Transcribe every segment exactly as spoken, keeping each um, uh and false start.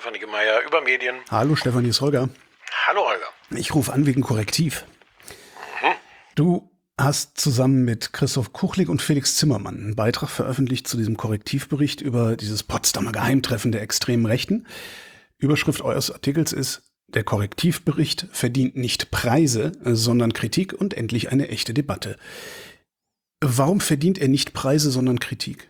Stefanie Gemeier über Medien. Hallo Stefanie, ist Holger. Hallo Holger. Ich rufe an wegen Korrektiv. Mhm. Du hast zusammen mit Christoph Kuchlik und Felix Zimmermann einen Beitrag veröffentlicht zu diesem Korrektivbericht über dieses Potsdamer Geheimtreffen der extremen Rechten. Überschrift eures Artikels ist: Der Korrektivbericht verdient nicht Preise, sondern Kritik und endlich eine echte Debatte. Warum verdient er nicht Preise, sondern Kritik?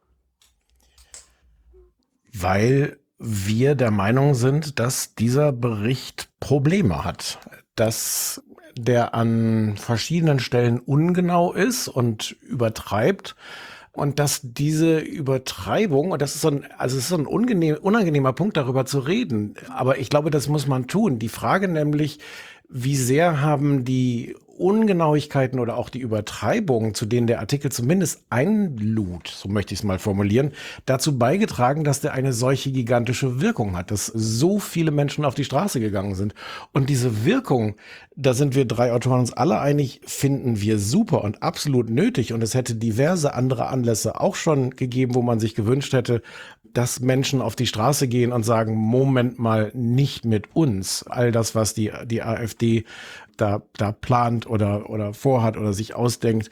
Weil wir der Meinung sind, dass dieser Bericht Probleme hat, dass der an verschiedenen Stellen ungenau ist und übertreibt und dass diese Übertreibung, und das ist so ein, also es ist so ein unangenehm, unangenehmer Punkt, darüber zu reden, aber ich glaube, das muss man tun. Die Frage nämlich, wie sehr haben die Ungenauigkeiten oder auch die Übertreibungen, zu denen der Artikel zumindest einlud, so möchte ich es mal formulieren, dazu beigetragen, dass der eine solche gigantische Wirkung hat, dass so viele Menschen auf die Straße gegangen sind. Und diese Wirkung, da sind wir drei Autoren uns alle einig, finden wir super und absolut nötig. Und es hätte diverse andere Anlässe auch schon gegeben, wo man sich gewünscht hätte, dass Menschen auf die Straße gehen und sagen, Moment mal, nicht mit uns. All das, was die, die AfD da, da plant oder, oder vorhat oder sich ausdenkt.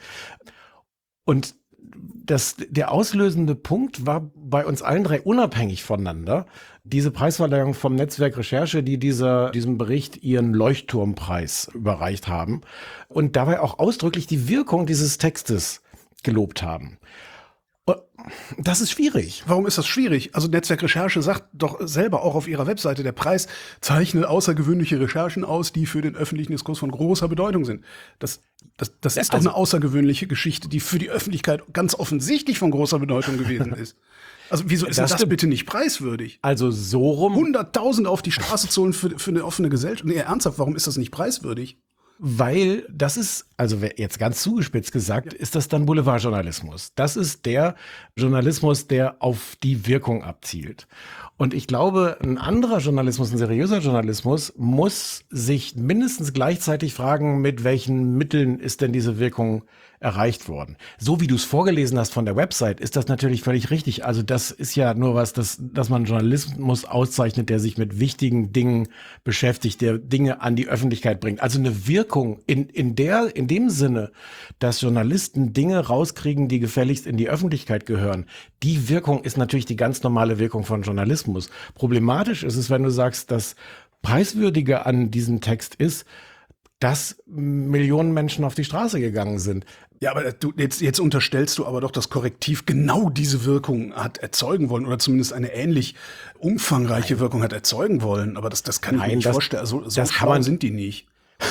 Und das, der auslösende Punkt war bei uns allen drei unabhängig voneinander. Diese Preisverleihung vom Netzwerk Recherche, die dieser, diesem Bericht ihren Leuchtturmpreis überreicht haben und dabei auch ausdrücklich die Wirkung dieses Textes gelobt haben. Das ist schwierig. Warum ist das schwierig? Also Netzwerk Recherche sagt doch selber auch auf ihrer Webseite, der Preis zeichnet außergewöhnliche Recherchen aus, die für den öffentlichen Diskurs von großer Bedeutung sind. Das, das, das ist also doch eine außergewöhnliche Geschichte, die für die Öffentlichkeit ganz offensichtlich von großer Bedeutung gewesen ist. Also wieso ist das, das bitte nicht preiswürdig? Also so rum. hunderttausend auf die Straße zu holen für, für eine offene Gesellschaft. Nee, ernsthaft, warum ist das nicht preiswürdig? Weil das ist, also jetzt ganz zugespitzt gesagt, ist das dann Boulevardjournalismus. Das ist der Journalismus, der auf die Wirkung abzielt. Und ich glaube, ein anderer Journalismus, ein seriöser Journalismus, muss sich mindestens gleichzeitig fragen, mit welchen Mitteln ist denn diese Wirkung erreicht worden. So wie du es vorgelesen hast von der Website, ist das natürlich völlig richtig. Also das ist ja nur was, das, dass man Journalismus auszeichnet, der sich mit wichtigen Dingen beschäftigt, der Dinge an die Öffentlichkeit bringt. Also eine Wirkung in, in der, in dem Sinne, dass Journalisten Dinge rauskriegen, die gefälligst in die Öffentlichkeit gehören. Die Wirkung ist natürlich die ganz normale Wirkung von Journalismus. Problematisch ist es, wenn du sagst, das Preiswürdige an diesem Text ist, dass Millionen Menschen auf die Straße gegangen sind. Ja, aber du, jetzt, jetzt unterstellst du aber doch, dass Korrektiv genau diese Wirkung hat erzeugen wollen oder zumindest eine ähnlich umfangreiche Nein. Wirkung hat erzeugen wollen. Aber das, das kann Nein, ich mir nicht das, vorstellen. So, so das kann man, sind die nicht.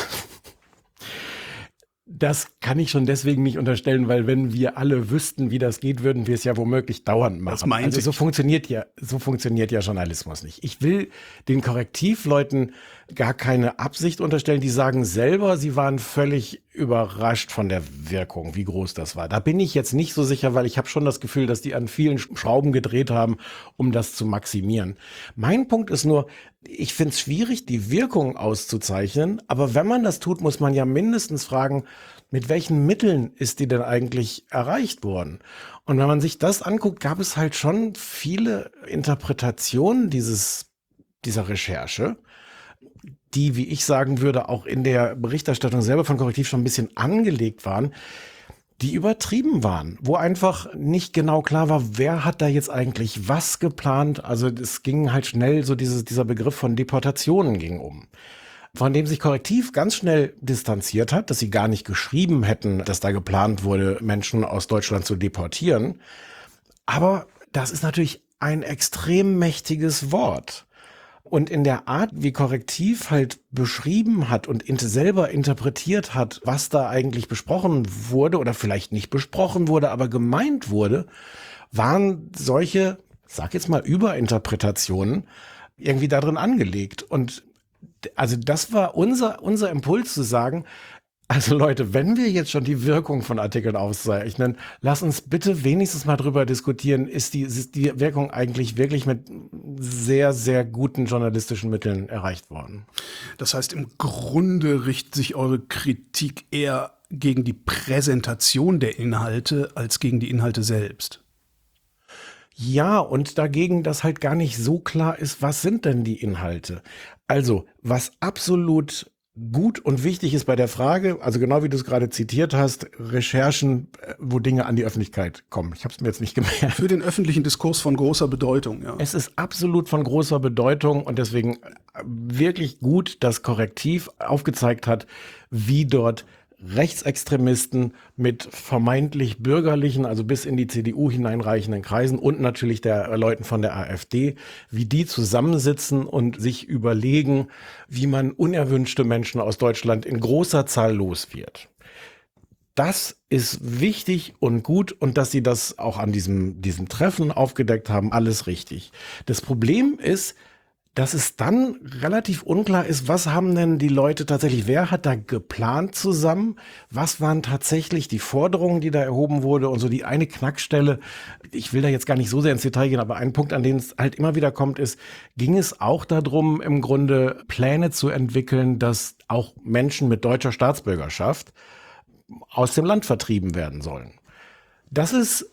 Das kann ich schon deswegen nicht unterstellen, weil wenn wir alle wüssten, wie das geht, würden wir es ja womöglich dauernd machen. Das meinte also so ich. funktioniert ja, so funktioniert ja Journalismus nicht. Ich will den Korrektivleuten gar keine Absicht unterstellen. Die sagen selber, sie waren völlig überrascht von der Wirkung, wie groß das war. Da bin ich jetzt nicht so sicher, weil ich habe schon das Gefühl, dass die an vielen Schrauben gedreht haben, um das zu maximieren. Mein Punkt ist nur, ich finde es schwierig, die Wirkung auszuzeichnen, aber wenn man das tut, muss man ja mindestens fragen, mit welchen Mitteln ist die denn eigentlich erreicht worden? Und wenn man sich das anguckt, gab es halt schon viele Interpretationen dieses, dieser Recherche, die, wie ich sagen würde, auch in der Berichterstattung selber von Korrektiv schon ein bisschen angelegt waren, die übertrieben waren, wo einfach nicht genau klar war, wer hat da jetzt eigentlich was geplant. Also es ging halt schnell, so dieses, dieser Begriff von Deportationen ging um, von dem sich Korrektiv ganz schnell distanziert hat, dass sie gar nicht geschrieben hätten, dass da geplant wurde, Menschen aus Deutschland zu deportieren. Aber das ist natürlich ein extrem mächtiges Wort. Und in der Art, wie Korrektiv halt beschrieben hat und selber interpretiert hat, was da eigentlich besprochen wurde oder vielleicht nicht besprochen wurde, aber gemeint wurde, waren solche, sag jetzt mal, Überinterpretationen irgendwie da drin angelegt. Und also das war unser, unser Impuls zu sagen, also Leute, wenn wir jetzt schon die Wirkung von Artikeln aufzeichnen, lass uns bitte wenigstens mal drüber diskutieren, ist die, ist die Wirkung eigentlich wirklich mit sehr, sehr guten journalistischen Mitteln erreicht worden? Das heißt, im Grunde richtet sich eure Kritik eher gegen die Präsentation der Inhalte als gegen die Inhalte selbst. Ja, und dagegen, dass halt gar nicht so klar ist, was sind denn die Inhalte? Also, was absolut gut und wichtig ist bei der Frage, also genau wie du es gerade zitiert hast, Recherchen, äh, wo Dinge an die Öffentlichkeit kommen. Ich habe es mir jetzt nicht gemerkt. Für den öffentlichen Diskurs von großer Bedeutung, ja. Es ist absolut von großer Bedeutung und deswegen wirklich gut, dass Korrektiv aufgezeigt hat, wie dort Rechtsextremisten mit vermeintlich bürgerlichen, also bis in die C D U hineinreichenden Kreisen und natürlich der Leuten von der AfD, wie die zusammensitzen und sich überlegen, wie man unerwünschte Menschen aus Deutschland in großer Zahl los wird. Das ist wichtig und gut und dass sie das auch an diesem, diesem Treffen aufgedeckt haben, alles richtig. Das Problem ist, dass es dann relativ unklar ist, was haben denn die Leute tatsächlich, wer hat da geplant zusammen, was waren tatsächlich die Forderungen, die da erhoben wurde und so die eine Knackstelle, ich will da jetzt gar nicht so sehr ins Detail gehen, aber ein Punkt, an den es halt immer wieder kommt, ist, ging es auch darum, im Grunde Pläne zu entwickeln, dass auch Menschen mit deutscher Staatsbürgerschaft aus dem Land vertrieben werden sollen. Das ist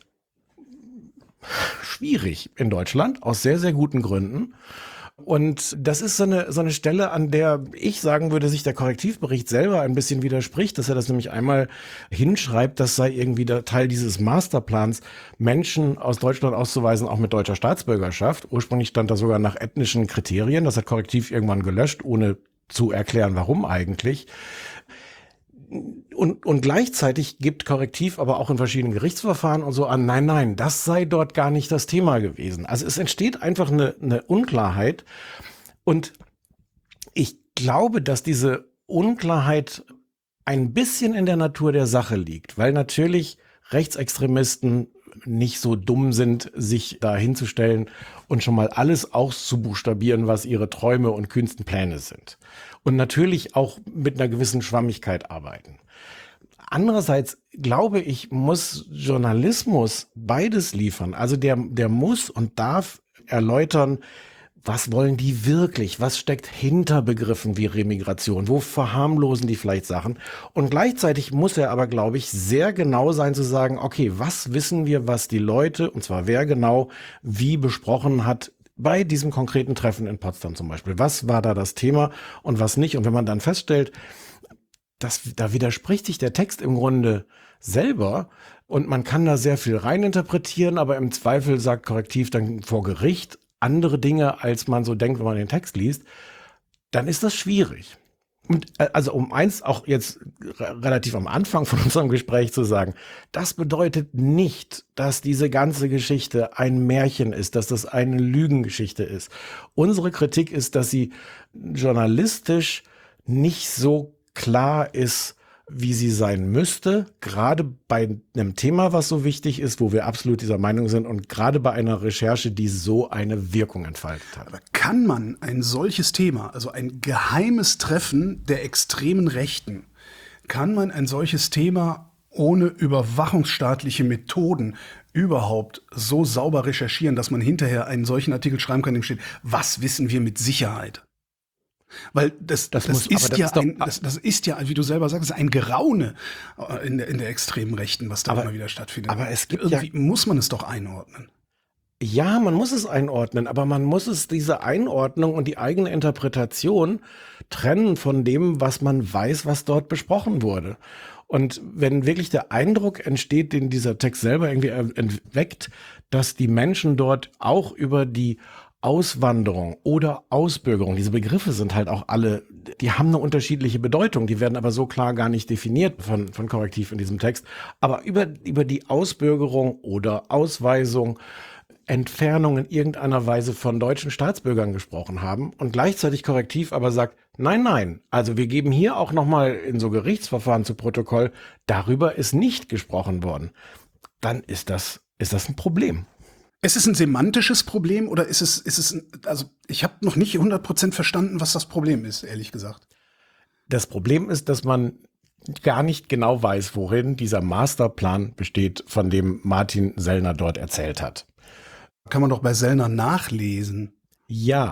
schwierig in Deutschland, aus sehr, sehr guten Gründen. Und das ist so eine, so eine Stelle, an der ich sagen würde, sich der Korrektivbericht selber ein bisschen widerspricht, dass er das nämlich einmal hinschreibt, das sei irgendwie der Teil dieses Masterplans, Menschen aus Deutschland auszuweisen, auch mit deutscher Staatsbürgerschaft. Ursprünglich stand da sogar nach ethnischen Kriterien. Das hat Korrektiv irgendwann gelöscht, ohne zu erklären, warum eigentlich. Und, und gleichzeitig gibt Korrektiv aber auch in verschiedenen Gerichtsverfahren und so an, nein, nein, das sei dort gar nicht das Thema gewesen. Also es entsteht einfach eine, eine Unklarheit. Und ich glaube, dass diese Unklarheit ein bisschen in der Natur der Sache liegt, weil natürlich Rechtsextremisten nicht so dumm sind, sich da hinzustellen und schon mal alles auszubuchstabieren, was ihre Träume und kühnsten Pläne sind. Und natürlich auch mit einer gewissen Schwammigkeit arbeiten. Andererseits glaube ich, muss Journalismus beides liefern. Also der, der muss und darf erläutern, was wollen die wirklich? Was steckt hinter Begriffen wie Remigration? Wo verharmlosen die vielleicht Sachen? Und gleichzeitig muss er aber, glaube ich, sehr genau sein zu sagen, okay, was wissen wir, was die Leute, und zwar wer genau, wie besprochen hat, bei diesem konkreten Treffen in Potsdam zum Beispiel. Was war da das Thema und was nicht? Und wenn man dann feststellt, dass, da widerspricht sich der Text im Grunde selber und man kann da sehr viel reininterpretieren, aber im Zweifel sagt Korrektiv dann vor Gericht andere Dinge, als man so denkt, wenn man den Text liest, dann ist das schwierig. Und also um eins auch jetzt relativ am Anfang von unserem Gespräch zu sagen, das bedeutet nicht, dass diese ganze Geschichte ein Märchen ist, dass das eine Lügengeschichte ist. Unsere Kritik ist, dass sie journalistisch nicht so klar ist, wie sie sein müsste, gerade bei einem Thema, was so wichtig ist, wo wir absolut dieser Meinung sind und gerade bei einer Recherche, die so eine Wirkung entfaltet hat. Aber kann man ein solches Thema, also ein geheimes Treffen der extremen Rechten, kann man ein solches Thema ohne überwachungsstaatliche Methoden überhaupt so sauber recherchieren, dass man hinterher einen solchen Artikel schreiben kann, in dem steht, was wissen wir mit Sicherheit? Weil das, das, das, muss, ist das, ja ist doch, ein, das, das ist ja, wie du selber sagst, ein Geraune in der, in der extremen Rechten, was da aber, immer wieder stattfindet. Aber es gibt Irgendwie ja, muss man es doch einordnen. Ja, man muss es einordnen, aber man muss es, diese Einordnung und die eigene Interpretation trennen von dem, was man weiß, was dort besprochen wurde. Und wenn wirklich der Eindruck entsteht, den dieser Text selber irgendwie erweckt, dass die Menschen dort auch über die Auswanderung oder Ausbürgerung, diese Begriffe sind halt auch alle, die haben eine unterschiedliche Bedeutung, die werden aber so klar gar nicht definiert von, von Korrektiv in diesem Text. Aber über, über die Ausbürgerung oder Ausweisung, Entfernung in irgendeiner Weise von deutschen Staatsbürgern gesprochen haben und gleichzeitig Korrektiv aber sagt, nein, nein, also wir geben hier auch nochmal in so Gerichtsverfahren zu Protokoll, darüber ist nicht gesprochen worden. Dann ist das, ist das ein Problem. Ist es ein semantisches Problem oder ist es, ist es, ein, also ich habe noch nicht hundert Prozent verstanden, was das Problem ist, ehrlich gesagt. Das Problem ist, dass man gar nicht genau weiß, worin dieser Masterplan besteht, von dem Martin Sellner dort erzählt hat. Kann man doch bei Sellner nachlesen. Ja,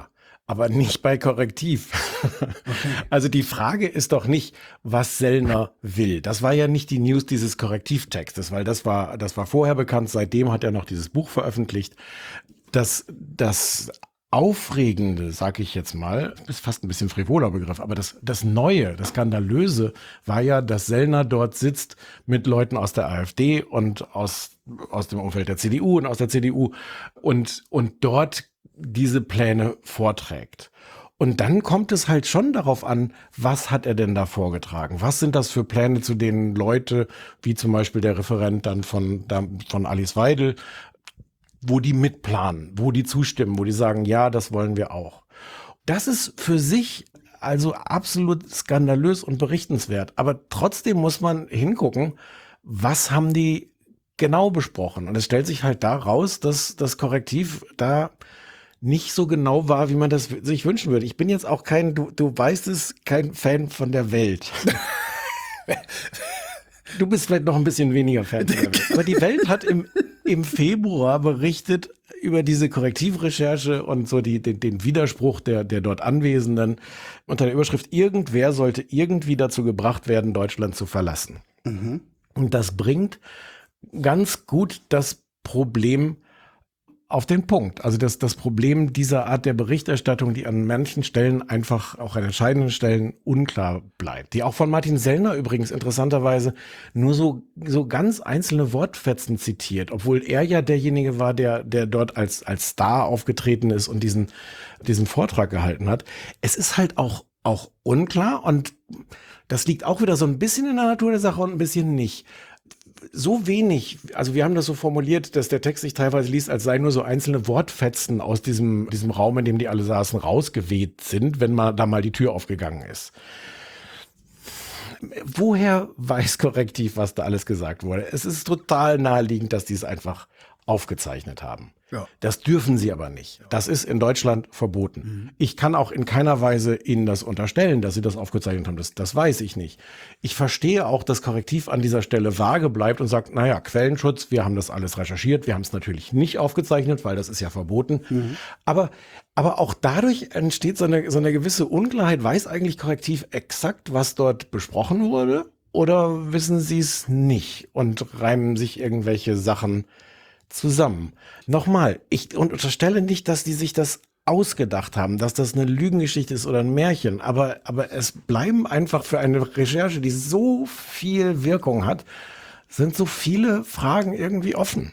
aber nicht bei Korrektiv. Okay. Also die Frage ist doch nicht, was Sellner will. Das war ja nicht die News dieses Korrektivtextes, weil das war, das war vorher bekannt. Seitdem hat er noch dieses Buch veröffentlicht. Das, das Aufregende, sag ich jetzt mal, ist fast ein bisschen frivoler Begriff, aber das, das Neue, das Skandalöse war ja, dass Sellner dort sitzt mit Leuten aus der AfD und aus, aus dem Umfeld der C D U und aus der C D U und, und dort diese Pläne vorträgt. Und dann kommt es halt schon darauf an, was hat er denn da vorgetragen? Was sind das für Pläne, zu denen Leute, wie zum Beispiel der Referent dann von, von Alice Weidel, wo die mitplanen, wo die zustimmen, wo die sagen, ja, das wollen wir auch. Das ist für sich also absolut skandalös und berichtenswert. Aber trotzdem muss man hingucken, was haben die genau besprochen? Und es stellt sich halt da raus, dass das Korrektiv da nicht so genau war, wie man das sich wünschen würde. Ich bin jetzt auch kein, du, du weißt es, kein Fan von der Welt. Du bist vielleicht noch ein bisschen weniger Fan von der Welt. Aber die Welt hat im, im Februar berichtet über diese Korrektivrecherche und so die, den, den Widerspruch der, der dort Anwesenden unter der Überschrift, irgendwer sollte irgendwie dazu gebracht werden, Deutschland zu verlassen. Mhm. Und das bringt ganz gut das Problem auf den Punkt. Also das, das Problem dieser Art der Berichterstattung, die an manchen Stellen einfach auch an entscheidenden Stellen unklar bleibt. Die auch von Martin Sellner übrigens interessanterweise nur so, so ganz einzelne Wortfetzen zitiert, obwohl er ja derjenige war, der, der dort als, als Star aufgetreten ist und diesen, diesen Vortrag gehalten hat. Es ist halt auch, auch unklar und das liegt auch wieder so ein bisschen in der Natur der Sache und ein bisschen nicht. So wenig, also wir haben das so formuliert, dass der Text sich teilweise liest, als seien nur so einzelne Wortfetzen aus diesem, diesem Raum, in dem die alle saßen, rausgeweht sind, wenn mal da mal die Tür aufgegangen ist. Woher weiß Korrektiv, was da alles gesagt wurde? Es ist total naheliegend, dass die es einfach aufgezeichnet haben. Ja. Das dürfen sie aber nicht. Das ist in Deutschland verboten. Mhm. Ich kann auch in keiner Weise ihnen das unterstellen, dass sie das aufgezeichnet haben. Das, das weiß ich nicht. Ich verstehe auch, dass Korrektiv an dieser Stelle vage bleibt und sagt, naja, Quellenschutz, wir haben das alles recherchiert. Wir haben es natürlich nicht aufgezeichnet, weil das ist ja verboten. Mhm. Aber, aber auch dadurch entsteht so eine, so eine gewisse Unklarheit. Weiß eigentlich Korrektiv exakt, was dort besprochen wurde? Oder wissen sie es nicht und reimen sich irgendwelche Sachen zusammen? Nochmal, ich unterstelle nicht, dass die sich das ausgedacht haben, dass das eine Lügengeschichte ist oder ein Märchen, aber, aber es bleiben einfach für eine Recherche, die so viel Wirkung hat, sind so viele Fragen irgendwie offen.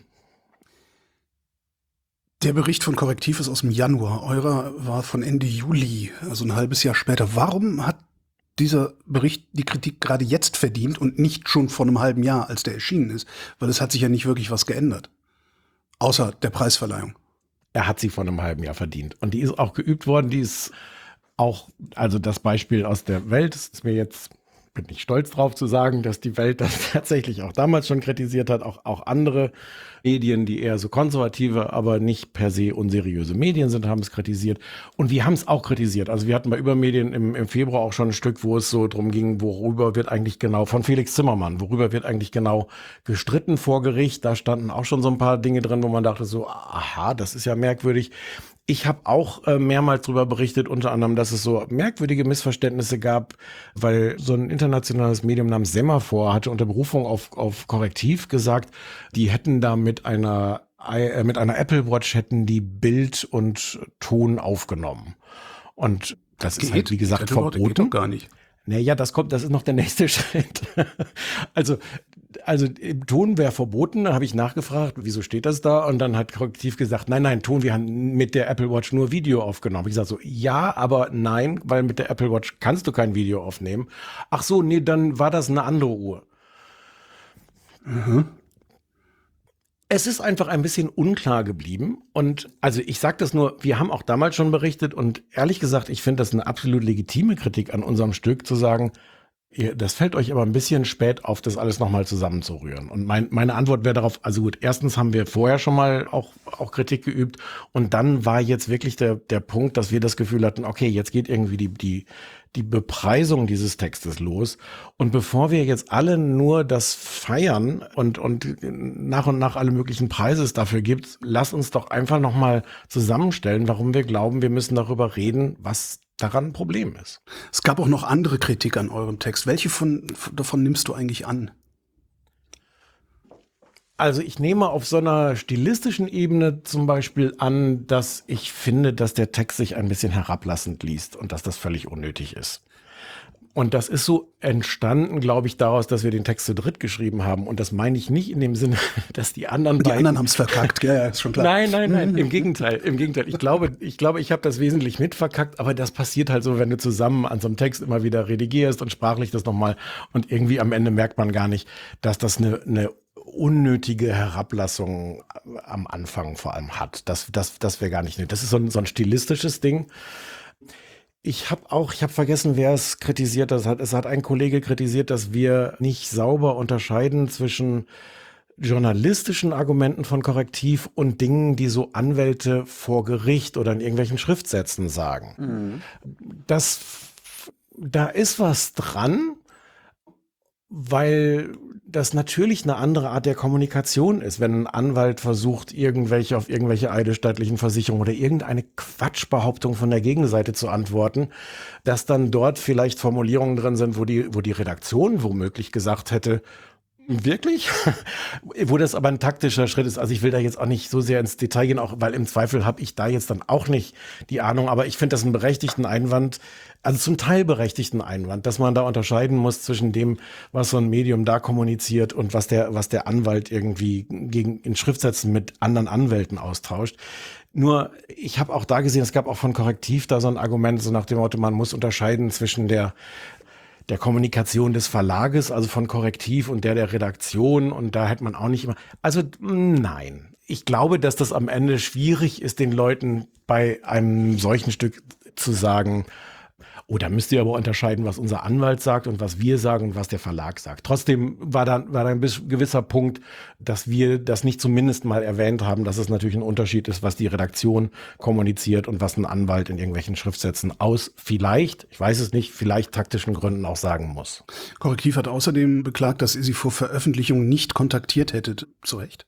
Der Bericht von Korrektiv ist aus dem Januar, eurer war von Ende Juli, also ein halbes Jahr später. Warum hat dieser Bericht die Kritik gerade jetzt verdient und nicht schon vor einem halben Jahr, als der erschienen ist? Weil es hat sich ja nicht wirklich was geändert. Außer der Preisverleihung. Er hat sie vor einem halben Jahr verdient. Und die ist auch geübt worden. Die ist auch, also das Beispiel aus der Welt, das ist mir jetzt, bin ich stolz drauf zu sagen, dass die Welt das tatsächlich auch damals schon kritisiert hat. Auch, auch andere Medien, die eher so konservative, aber nicht per se unseriöse Medien sind, haben es kritisiert. Und wir haben es auch kritisiert. Also wir hatten bei Übermedien im, im Februar auch schon ein Stück, wo es so drum ging, worüber wird eigentlich genau, von Felix Zimmermann, worüber wird eigentlich genau gestritten vor Gericht. Da standen auch schon so ein paar Dinge drin, wo man dachte so, aha, das ist ja merkwürdig. Ich habe auch äh, mehrmals darüber berichtet, unter anderem, dass es so merkwürdige Missverständnisse gab, weil so ein internationales Medium namens Semaphore hatte unter Berufung auf, auf Korrektiv gesagt, die hätten da mit einer, äh, mit einer Apple Watch hätten die Bild und Ton aufgenommen. Und das Geht? ist halt, wie gesagt, verboten. Geht doch gar nicht. Naja, das kommt, das ist noch der nächste Schritt. Also, also im Ton wäre verboten, dann habe ich nachgefragt, wieso steht das da? Und dann hat Korrektiv gesagt, nein, nein, Ton, wir haben mit der Apple Watch nur Video aufgenommen. Ich gesagt so, ja, aber nein, weil mit der Apple Watch kannst du kein Video aufnehmen. Ach so, nee, dann war das eine andere Uhr. Mhm. Es ist einfach ein bisschen unklar geblieben und also ich sage das nur, wir haben auch damals schon berichtet und ehrlich gesagt, ich finde das eine absolut legitime Kritik an unserem Stück zu sagen, Ihr, das fällt euch aber ein bisschen spät auf, das alles nochmal zusammenzurühren. Und mein, meine Antwort wäre darauf, also gut, erstens haben wir vorher schon mal auch, auch Kritik geübt und dann war jetzt wirklich der, der Punkt, dass wir das Gefühl hatten, okay, jetzt geht irgendwie die, die, die Bepreisung dieses Textes los. Und bevor wir jetzt alle nur das feiern und, und nach und nach alle möglichen Preise es dafür gibt, lass uns doch einfach nochmal zusammenstellen, warum wir glauben, wir müssen darüber reden, was daran ein Problem ist. Es gab auch noch andere Kritik an eurem Text. Welche von, davon nimmst du eigentlich an? Also ich nehme auf so einer stilistischen Ebene zum Beispiel an, dass ich finde, dass der Text sich ein bisschen herablassend liest und dass das völlig unnötig ist. Und das ist so entstanden, glaube ich, daraus, dass wir den Text zu dritt geschrieben haben. Und das meine ich nicht in dem Sinne, dass die anderen Die beiden... anderen haben es verkackt, ja, ja, ist schon klar. Nein, nein, nein, im Gegenteil, im Gegenteil. Ich glaube, ich glaube, ich habe das wesentlich mitverkackt, aber das passiert halt so, wenn du zusammen an so einem Text immer wieder redigierst und sprachlich das nochmal und irgendwie am Ende merkt man gar nicht, dass das eine, eine unnötige Herablassung am Anfang vor allem hat. Das, das, das wäre gar nicht nötig. Das ist so ein, so ein stilistisches Ding. Ich habe auch, ich habe vergessen, wer es kritisiert hat. Es hat ein Kollege kritisiert, dass wir nicht sauber unterscheiden zwischen journalistischen Argumenten von Korrektiv und Dingen, die so Anwälte vor Gericht oder in irgendwelchen Schriftsätzen sagen. Mhm. Das, da ist was dran, weil das natürlich eine andere Art der Kommunikation ist, wenn ein Anwalt versucht, irgendwelche auf irgendwelche eidesstattlichen Versicherungen oder irgendeine Quatschbehauptung von der Gegenseite zu antworten, dass dann dort vielleicht Formulierungen drin sind, wo die, wo die Redaktion womöglich gesagt hätte, wirklich? Wo das aber ein taktischer Schritt ist. Also ich will da jetzt auch nicht so sehr ins Detail gehen, auch weil im Zweifel habe ich da jetzt dann auch nicht die Ahnung. Aber ich finde das einen berechtigten Einwand, also zum Teil berechtigten Einwand, dass man da unterscheiden muss zwischen dem, was so ein Medium da kommuniziert und was der, was der Anwalt irgendwie gegen in Schriftsätzen mit anderen Anwälten austauscht. Nur, ich habe auch da gesehen, es gab auch von Korrektiv da so ein Argument, so nach dem Motto, man muss unterscheiden zwischen der der Kommunikation des Verlages, also von Korrektiv und der der Redaktion und da hätte man auch nicht immer, also nein. Ich glaube, dass das am Ende schwierig ist, den Leuten bei einem solchen Stück zu sagen, oh, da müsst ihr aber unterscheiden, was unser Anwalt sagt und was wir sagen und was der Verlag sagt. Trotzdem war da, war da ein gewisser Punkt, dass wir das nicht zumindest mal erwähnt haben, dass es natürlich ein Unterschied ist, was die Redaktion kommuniziert und was ein Anwalt in irgendwelchen Schriftsätzen aus vielleicht, ich weiß es nicht, vielleicht taktischen Gründen auch sagen muss. Korrektiv hat außerdem beklagt, dass ihr sie vor Veröffentlichung nicht kontaktiert hättet. Zu Recht?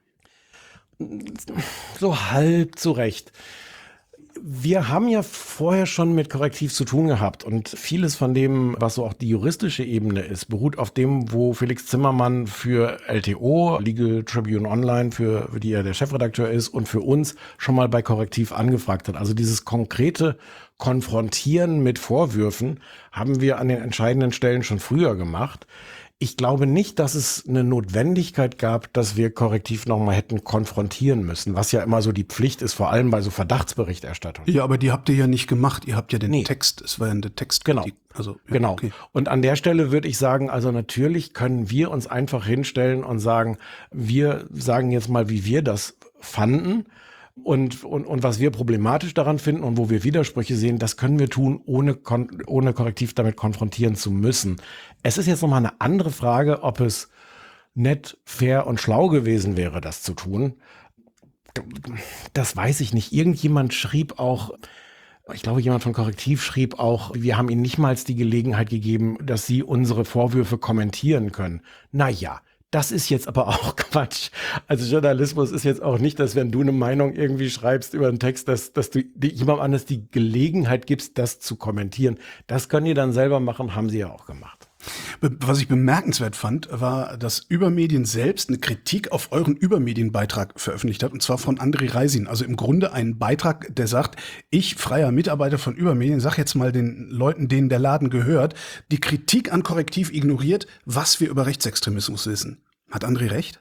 So halb zu Recht. Wir haben ja vorher schon mit Korrektiv zu tun gehabt und vieles von dem, was so auch die juristische Ebene ist, beruht auf dem, wo Felix Zimmermann für L T O, Legal Tribune Online, für, für die er der Chefredakteur ist und für uns schon mal bei Korrektiv angefragt hat. Also dieses konkrete Konfrontieren mit Vorwürfen haben wir an den entscheidenden Stellen schon früher gemacht. Ich glaube nicht, dass es eine Notwendigkeit gab, dass wir Korrektiv nochmal hätten konfrontieren müssen, was ja immer so die Pflicht ist, vor allem bei so Verdachtsberichterstattung. Ja, aber die habt ihr ja nicht gemacht. Ihr habt ja den Nee. Text, es war ja der Text. Genau. Die, also, ja, Genau. Okay. Und an der Stelle würde ich sagen, also natürlich können wir uns einfach hinstellen und sagen, wir sagen jetzt mal, wie wir das fanden. Und, und, und was wir problematisch daran finden und wo wir Widersprüche sehen, das können wir tun, ohne, kon- ohne Korrektiv damit konfrontieren zu müssen. Es ist jetzt nochmal eine andere Frage, ob es nett, fair und schlau gewesen wäre, das zu tun. Das weiß ich nicht. Irgendjemand schrieb auch, ich glaube, jemand von Korrektiv schrieb auch, wir haben ihnen nicht mal die Gelegenheit gegeben, dass sie unsere Vorwürfe kommentieren können. Naja. Das ist jetzt aber auch Quatsch. Also Journalismus ist jetzt auch nicht, dass wenn du eine Meinung irgendwie schreibst über einen Text, dass, dass du jemandem anders die Gelegenheit gibst, das zu kommentieren. Das können die dann selber machen, haben sie ja auch gemacht. Was ich bemerkenswert fand, war, dass Übermedien selbst eine Kritik auf euren Übermedienbeitrag veröffentlicht hat, und zwar von André Reisin. Also im Grunde ein Beitrag, der sagt, ich, freier Mitarbeiter von Übermedien, sag jetzt mal den Leuten, denen der Laden gehört, die Kritik an Korrektiv ignoriert, was wir über Rechtsextremismus wissen. Hat André recht?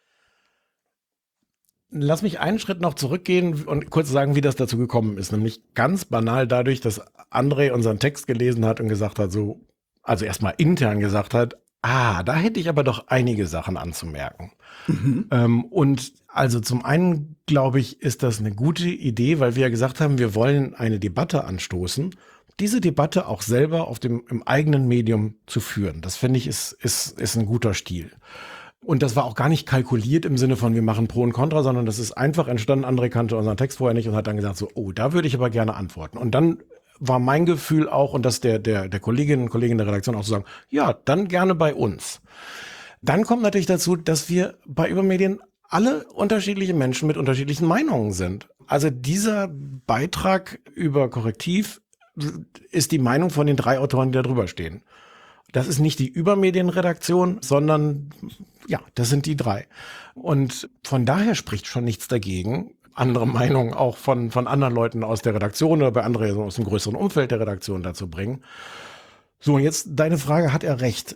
Lass mich einen Schritt noch zurückgehen und kurz sagen, wie das dazu gekommen ist. Nämlich ganz banal dadurch, dass André unseren Text gelesen hat und gesagt hat, so, also erstmal intern gesagt hat, ah, da hätte ich aber doch einige Sachen anzumerken. Mhm. Ähm, und also zum einen, glaube ich, ist das eine gute Idee, weil wir ja gesagt haben, wir wollen eine Debatte anstoßen, diese Debatte auch selber auf dem, im eigenen Medium zu führen. Das finde ich ist, ist, ist ein guter Stil. Und das war auch gar nicht kalkuliert im Sinne von, wir machen Pro und Contra, sondern das ist einfach entstanden. André kannte unseren Text vorher nicht und hat dann gesagt so, oh, da würde ich aber gerne antworten. Und dann war mein Gefühl auch, und das der, der, der Kolleginnen und Kollegen der Redaktion auch zu sagen, ja, dann gerne bei uns. Dann kommt natürlich dazu, dass wir bei Übermedien alle unterschiedliche Menschen mit unterschiedlichen Meinungen sind. Also dieser Beitrag über Korrektiv ist die Meinung von den drei Autoren, die da drüber stehen. Das ist nicht die Übermedienredaktion, sondern ja, das sind die drei. Und von daher spricht schon nichts dagegen, andere Meinungen auch von, von anderen Leuten aus der Redaktion oder bei anderen aus dem größeren Umfeld der Redaktion dazu bringen. So, und jetzt deine Frage, hat er recht?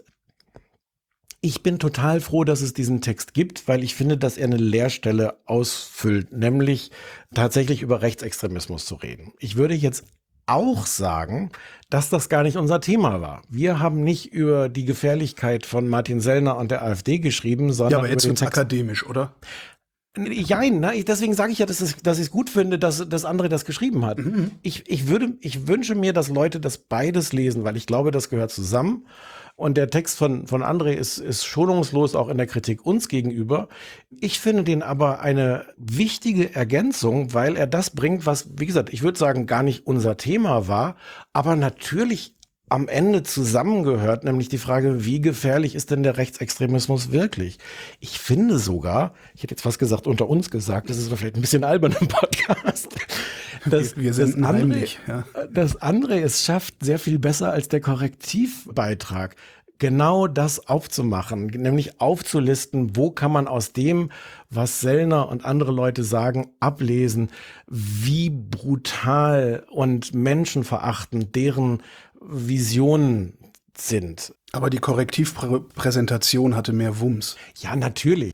Ich bin total froh, dass es diesen Text gibt, weil ich finde, dass er eine Leerstelle ausfüllt, nämlich tatsächlich über Rechtsextremismus zu reden. Ich würde jetzt auch sagen, dass das gar nicht unser Thema war. Wir haben nicht über die Gefährlichkeit von Martin Sellner und der AfD geschrieben, sondern ja, aber jetzt über wird's akademisch, oder? Jein, ne? Ich, deswegen sage ich ja, dass, es, dass ich es gut finde, dass, dass André das geschrieben hat. Mhm. Ich, ich, würde, ich wünsche mir, dass Leute das beides lesen, weil ich glaube, das gehört zusammen. Und der Text von, von André ist, ist schonungslos auch in der Kritik uns gegenüber. Ich finde den aber eine wichtige Ergänzung, weil er das bringt, was, wie gesagt, ich würde sagen, gar nicht unser Thema war, aber natürlich am Ende zusammengehört, nämlich die Frage, wie gefährlich ist denn der Rechtsextremismus wirklich? Ich finde sogar, ich hätte jetzt fast gesagt, unter uns gesagt, das ist vielleicht ein bisschen albern im Podcast, dass, wir sind dass, heimlich, André, ja. dass André es schafft, sehr viel besser als der Korrektivbeitrag, genau das aufzumachen, nämlich aufzulisten, wo kann man aus dem, was Sellner und andere Leute sagen, ablesen, wie brutal und menschenverachtend deren Visionen sind. Aber die Korrektivpräsentation hatte mehr Wumms. Ja, natürlich.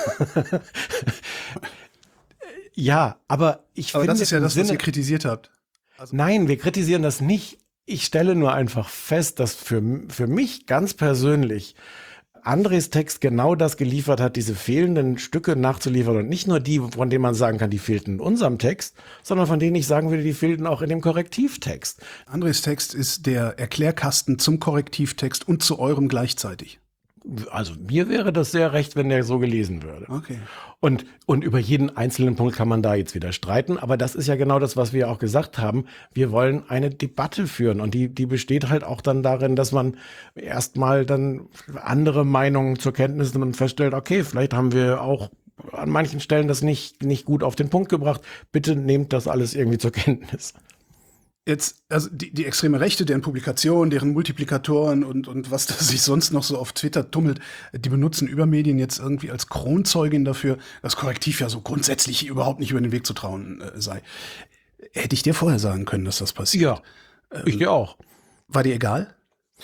Ja, aber ich aber finde... das ist ja das, Sinne, was ihr kritisiert habt. Also nein, wir kritisieren das nicht. Ich stelle nur einfach fest, dass für, für mich ganz persönlich Andres Text genau das geliefert hat, diese fehlenden Stücke nachzuliefern und nicht nur die, von denen man sagen kann, die fehlten in unserem Text, sondern von denen ich sagen würde, die fehlten auch in dem Korrektivtext. Andres Text ist der Erklärkasten zum Korrektivtext und zu eurem gleichzeitig. Also mir wäre das sehr recht, wenn der so gelesen würde. Okay. Und, und über jeden einzelnen Punkt kann man da jetzt wieder streiten, aber das ist ja genau das, was wir auch gesagt haben. Wir wollen eine Debatte führen und die, die besteht halt auch dann darin, dass man erstmal dann andere Meinungen zur Kenntnis nimmt und feststellt, okay, vielleicht haben wir auch an manchen Stellen das nicht, nicht gut auf den Punkt gebracht. Bitte nehmt das alles irgendwie zur Kenntnis. Jetzt, also die, die extreme Rechte, deren Publikationen, deren Multiplikatoren und, und was da sich sonst noch so auf Twitter tummelt, die benutzen Übermedien jetzt irgendwie als Kronzeugin dafür, dass Korrektiv ja so grundsätzlich überhaupt nicht über den Weg zu trauen äh, sei. Hätte ich dir vorher sagen können, dass das passiert? Ja, ähm, ich dir auch. War dir egal?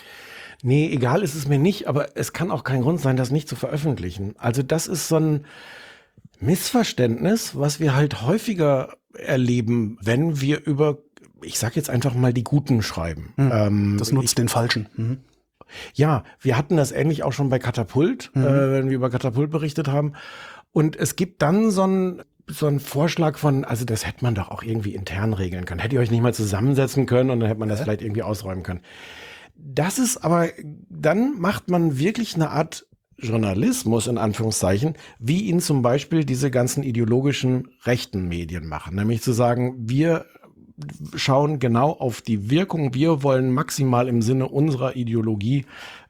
Nee, egal ist es mir nicht, aber es kann auch kein Grund sein, das nicht zu veröffentlichen. Also das ist so ein Missverständnis, was wir halt häufiger erleben, wenn wir über, ich sag jetzt einfach mal, die Guten schreiben. Hm, ähm, das nutzt ich, den Falschen. Mhm. Ja, wir hatten das ähnlich auch schon bei Katapult, mhm. äh, wenn wir über Katapult berichtet haben. Und es gibt dann so ein so ein Vorschlag von, also das hätte man doch auch irgendwie intern regeln können. Hätte ihr euch nicht mal zusammensetzen können und dann hätte man das äh? vielleicht irgendwie ausräumen können. Das ist aber, dann macht man wirklich eine Art Journalismus, in Anführungszeichen, wie ihn zum Beispiel diese ganzen ideologischen rechten Medien machen. Nämlich zu sagen, wir schauen genau auf die Wirkung, wir wollen maximal im Sinne unserer Ideologie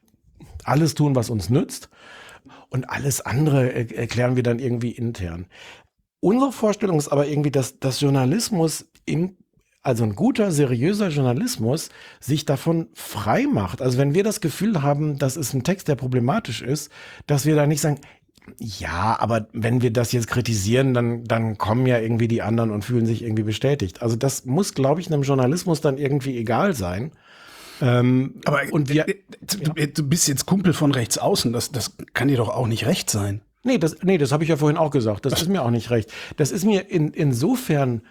alles tun, was uns nützt. Und alles andere erklären wir dann irgendwie intern. Unsere Vorstellung ist aber irgendwie, dass, dass Journalismus, im, also ein guter, seriöser Journalismus, sich davon frei macht. Also wenn wir das Gefühl haben, das ist ein Text, der problematisch ist, dass wir da nicht sagen, ja, aber wenn wir das jetzt kritisieren, dann, dann kommen ja irgendwie die anderen und fühlen sich irgendwie bestätigt. Also das muss, glaube ich, einem Journalismus dann irgendwie egal sein. Ähm, aber und wir, du, ja. du bist jetzt Kumpel von rechts außen, das, das kann dir doch auch nicht recht sein. Nee, das, nee, das habe ich ja vorhin auch gesagt. Das ist mir auch nicht recht. Das ist mir in, insofern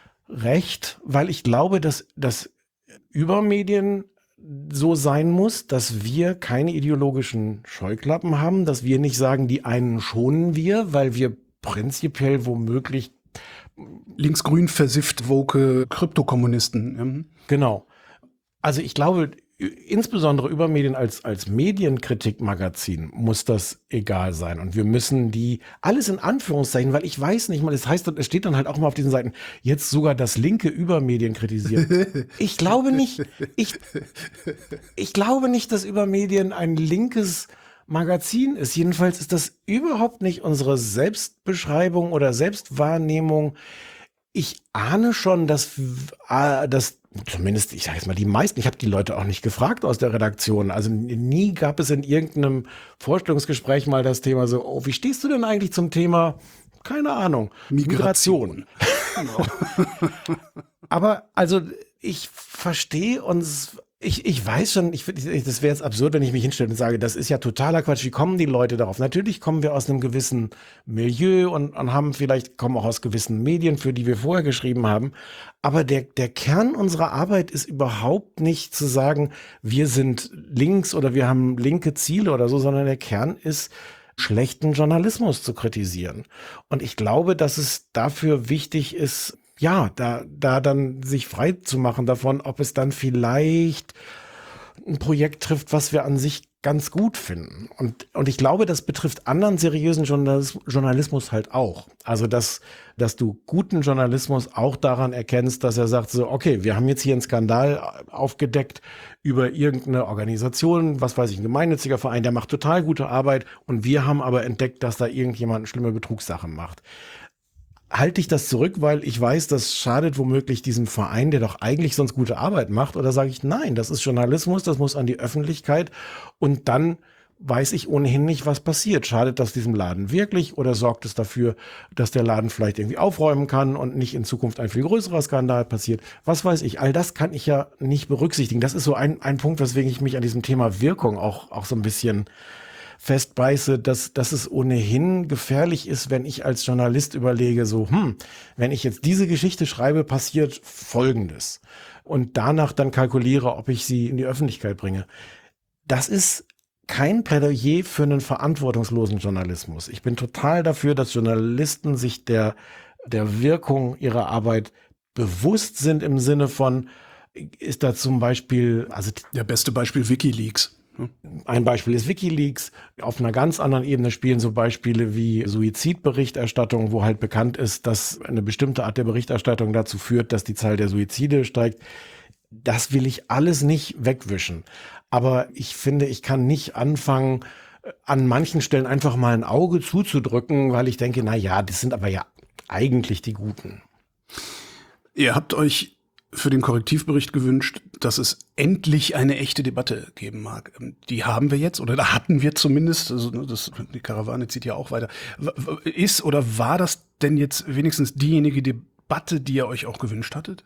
recht, weil ich glaube, dass, dass Übermedien so sein muss, dass wir keine ideologischen Scheuklappen haben, dass wir nicht sagen, die einen schonen wir, weil wir prinzipiell womöglich linksgrün versifft woke Kryptokommunisten. Mhm. Genau. Also ich glaube, insbesondere über Medien als, als Medienkritikmagazin muss das egal sein. Und wir müssen die, alles in Anführungszeichen, weil ich weiß nicht mal, es heißt, es steht dann halt auch immer auf diesen Seiten, jetzt sogar das linke Übermedien kritisieren. Ich glaube nicht, ich, ich glaube nicht, dass Übermedien ein linkes Magazin ist. Jedenfalls ist das überhaupt nicht unsere Selbstbeschreibung oder Selbstwahrnehmung. Ich ahne schon, dass, äh, dass zumindest, ich sage jetzt mal, die meisten, ich habe die Leute auch nicht gefragt aus der Redaktion, also nie gab es in irgendeinem Vorstellungsgespräch mal das Thema so, oh, wie stehst du denn eigentlich zum Thema, keine Ahnung, Migration. Migration. Aber also ich verstehe uns, ich, ich weiß schon, ich, ich, das wäre jetzt absurd, wenn ich mich hinstelle und sage, das ist ja totaler Quatsch, wie kommen die Leute darauf? Natürlich kommen wir aus einem gewissen Milieu und, und haben vielleicht, kommen auch aus gewissen Medien, für die wir vorher geschrieben haben. Aber der, der Kern unserer Arbeit ist überhaupt nicht zu sagen, wir sind links oder wir haben linke Ziele oder so, sondern der Kern ist, schlechten Journalismus zu kritisieren. Und ich glaube, dass es dafür wichtig ist, ja, da, da dann sich frei zu machen davon, ob es dann vielleicht ein Projekt trifft, was wir an sich ganz gut finden. Und, und ich glaube, das betrifft anderen seriösen Journalismus, Journalismus halt auch. Also, dass, dass du guten Journalismus auch daran erkennst, dass er sagt so, okay, wir haben jetzt hier einen Skandal aufgedeckt über irgendeine Organisation, was weiß ich, ein gemeinnütziger Verein, der macht total gute Arbeit und wir haben aber entdeckt, dass da irgendjemand eine schlimme Betrugssache macht. Halte ich das zurück, weil ich weiß, das schadet womöglich diesem Verein, der doch eigentlich sonst gute Arbeit macht? Oder sage ich, nein, das ist Journalismus, das muss an die Öffentlichkeit und dann weiß ich ohnehin nicht, was passiert. Schadet das diesem Laden wirklich oder sorgt es dafür, dass der Laden vielleicht irgendwie aufräumen kann und nicht in Zukunft ein viel größerer Skandal passiert? Was weiß ich, all das kann ich ja nicht berücksichtigen. Das ist so ein, ein Punkt, weswegen ich mich an diesem Thema Wirkung auch, auch so ein bisschen festbeiße, dass, dass es ohnehin gefährlich ist, wenn ich als Journalist überlege, so, hm, wenn ich jetzt diese Geschichte schreibe, passiert Folgendes. Und danach dann kalkuliere, ob ich sie in die Öffentlichkeit bringe. Das ist kein Plädoyer für einen verantwortungslosen Journalismus. Ich bin total dafür, dass Journalisten sich der, der Wirkung ihrer Arbeit bewusst sind im Sinne von, ist da zum Beispiel, also der beste Beispiel WikiLeaks. Ein Beispiel ist WikiLeaks. Auf einer ganz anderen Ebene spielen so Beispiele wie Suizidberichterstattung, wo halt bekannt ist, dass eine bestimmte Art der Berichterstattung dazu führt, dass die Zahl der Suizide steigt. Das will ich alles nicht wegwischen. Aber ich finde, ich kann nicht anfangen, an manchen Stellen einfach mal ein Auge zuzudrücken, weil ich denke, na ja, das sind aber ja eigentlich die Guten. Ihr habt euch für den Korrektivbericht gewünscht, dass es endlich eine echte Debatte geben mag. Die haben wir jetzt, oder da hatten wir zumindest, also das, die Karawane zieht ja auch weiter. Ist oder war das denn jetzt wenigstens diejenige Debatte, die ihr euch auch gewünscht hattet?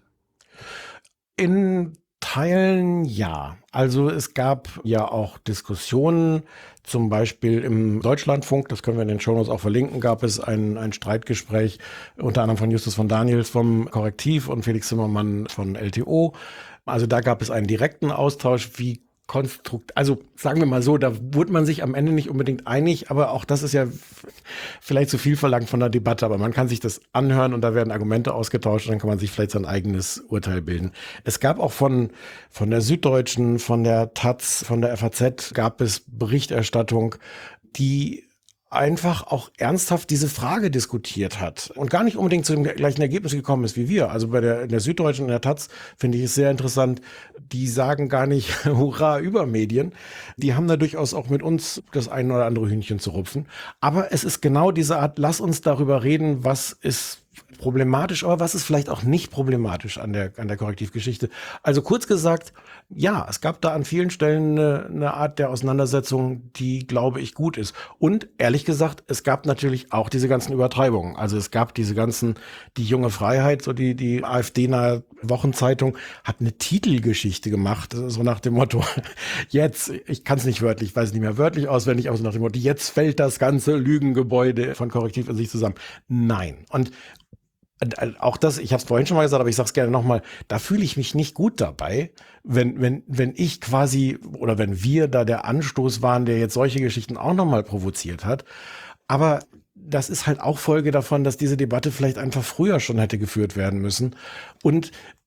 In Teilen ja. Also es gab ja auch Diskussionen, zum Beispiel im Deutschlandfunk, das können wir in den Shownotes auch verlinken, gab es ein, ein Streitgespräch, unter anderem von Justus von Daniels vom Korrektiv und Felix Zimmermann von L T O. Also da gab es einen direkten Austausch, wie konstrukt, also sagen wir mal so, da wurde man sich am Ende nicht unbedingt einig, aber auch das ist ja vielleicht zu viel verlangt von der Debatte, aber man kann sich das anhören und da werden Argumente ausgetauscht und dann kann man sich vielleicht sein eigenes Urteil bilden. Es gab auch von, von der Süddeutschen, von der Taz, von der F A Z gab es Berichterstattung, die einfach auch ernsthaft diese Frage diskutiert hat und gar nicht unbedingt zu dem gleichen Ergebnis gekommen ist wie wir. Also bei der, in der Süddeutschen und der Taz finde ich es sehr interessant. Die sagen gar nicht Hurra über Medien. Die haben da durchaus auch mit uns das ein oder andere Hühnchen zu rupfen. Aber es ist genau diese Art, lass uns darüber reden, was ist problematisch, aber was ist vielleicht auch nicht problematisch an der, an der Korrektivgeschichte. Also kurz gesagt, ja, es gab da an vielen Stellen eine, eine Art der Auseinandersetzung, die, glaube ich, gut ist. Und ehrlich gesagt, es gab natürlich auch diese ganzen Übertreibungen. Also es gab diese ganzen, die junge Freiheit, so die, die AfD-nahe Wochenzeitung, hat eine Titelgeschichte gemacht, so nach dem Motto, jetzt, ich kann es nicht wörtlich, weiß nicht mehr wörtlich auswendig, aber so nach dem Motto, jetzt fällt das ganze Lügengebäude von Korrektiv in sich zusammen. Nein. Und auch das, ich habe es vorhin schon mal gesagt, aber ich sage es gerne nochmal, da fühle ich mich nicht gut dabei, wenn, wenn, wenn ich quasi oder wenn wir da der Anstoß waren, der jetzt solche Geschichten auch nochmal provoziert hat. Aber das ist halt auch Folge davon, dass diese Debatte vielleicht einfach früher schon hätte geführt werden müssen. Und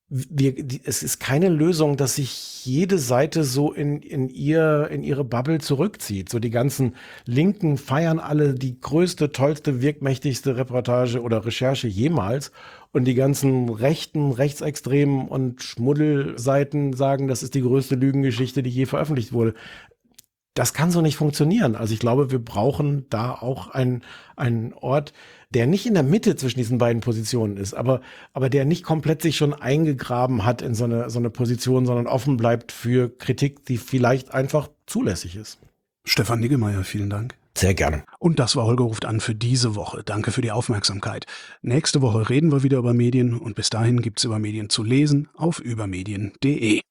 wir, die, es ist keine Lösung, dass sich jede Seite so in, in ihr, in ihre Bubble zurückzieht. So die ganzen Linken feiern alle die größte, tollste, wirkmächtigste Reportage oder Recherche jemals. Und die ganzen Rechten, Rechtsextremen und Schmuddelseiten sagen, das ist die größte Lügengeschichte, die je veröffentlicht wurde. Das kann so nicht funktionieren. Also ich glaube, wir brauchen da auch einen, einen Ort, der nicht in der Mitte zwischen diesen beiden Positionen ist, aber, aber der nicht komplett sich schon eingegraben hat in so eine, so eine Position, sondern offen bleibt für Kritik, die vielleicht einfach zulässig ist. Stefan Niggemeier, vielen Dank. Sehr gerne. Und das war Holger ruft an für diese Woche. Danke für die Aufmerksamkeit. Nächste Woche reden wir wieder über Medien und bis dahin gibt's über Medien zu lesen auf übermedien punkt de.